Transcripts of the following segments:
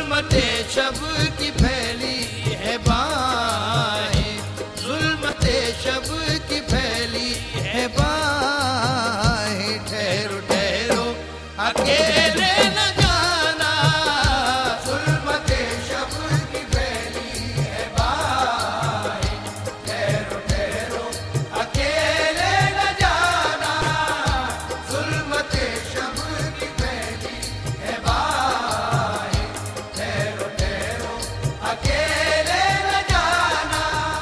जुल्मते शब की फैली है बाहें, जुल्मते शब की फैली है बाहें। ठहरो ठहरो अकेले न जाना, जुल्मते शब की फैली है बाहें। ठहरो ठहरो अकेले न जाना, जुल्मते शब की फैली है बाहें। ठहरो ठहरो अकेले न जाना।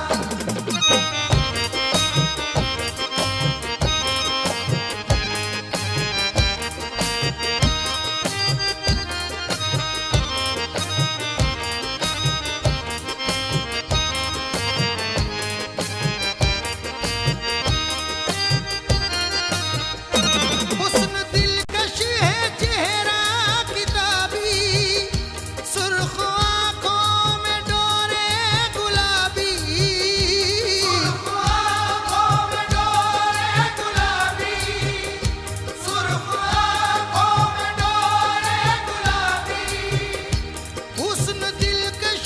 हुस्न दिलकश है चेहरा किताबी, सुर्ख आँखों में डोरे गुलाबी, सुर्ख आँखों में डोरे गुलाबी, सुर्ख आँखों में डोरे गुलाबी। हुस्न दिलकश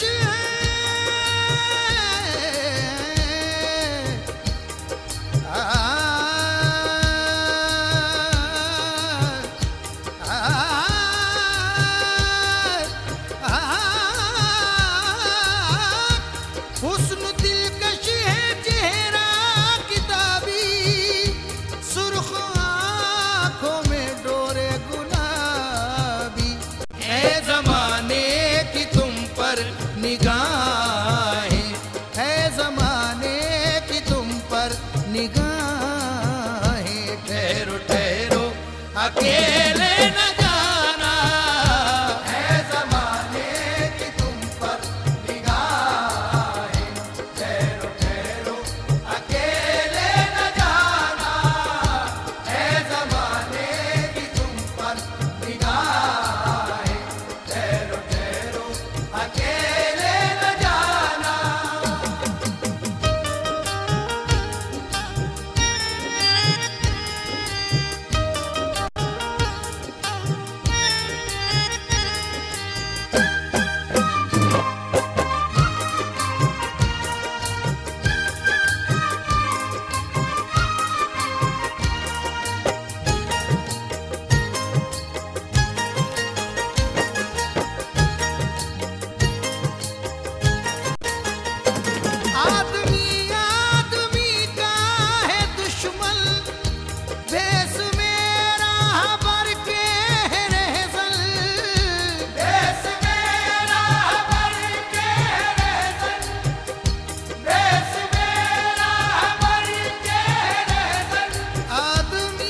हुस्न दिलकश है चेहरा किताबी, सुर्ख आँखों में डोरे गुलाबी। है जमाने की तुम पर निगाहें, है जमाने की तुम पर निगाहें। ठहरो ठहरो अकेले न जाना, है जमाने की तुम पर निगाहें। ठहरो ठहरो अकेले न जाना, है जमाने की तुम पर निगाहें। ठहरो ठहरो अकेले न जाना। आदमी आदमी का है दुश्मन, भेष मेरा भर के है रहज़न, भेष मेरा भर के है रहज़न, भेष मेरा भर के है रहज़न। आदमी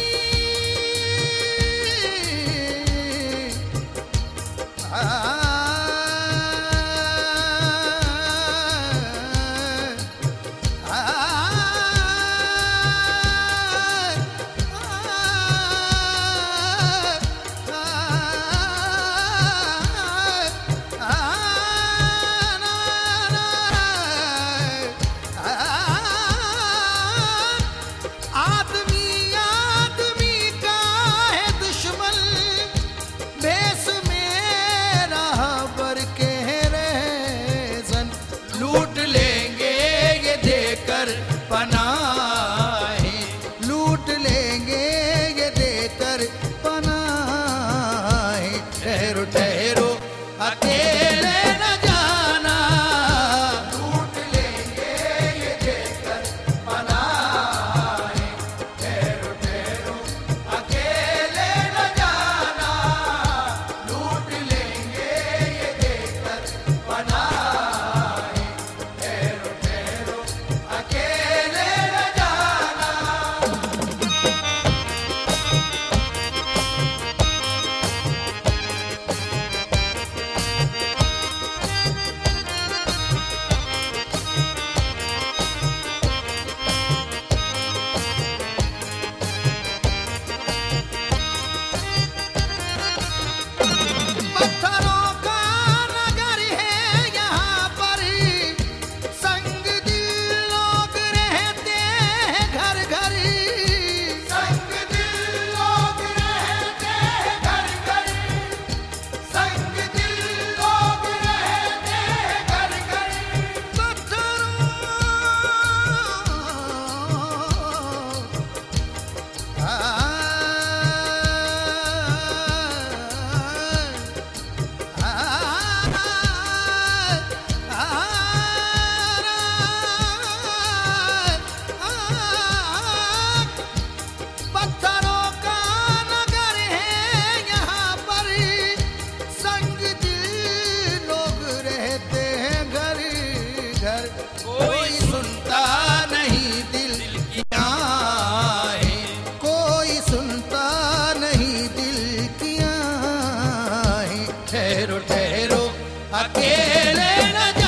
आदमी आदमी का है दुश्मन, भेष मेरा भर के है रहज़न। लूट लेंगे ये देकर पनाहें, लूट लेंगे ये देकर पनाहें। ठहरो ठहरो अकेले न जाना, लूट लेंगे ये देकर पनाहें। ठहरो ठहरो अकेले न जाना, लूट लेंगे ये देकर पनाहें। ठहरो ठहरो अकेले न जाना। ठहरो, अकेले न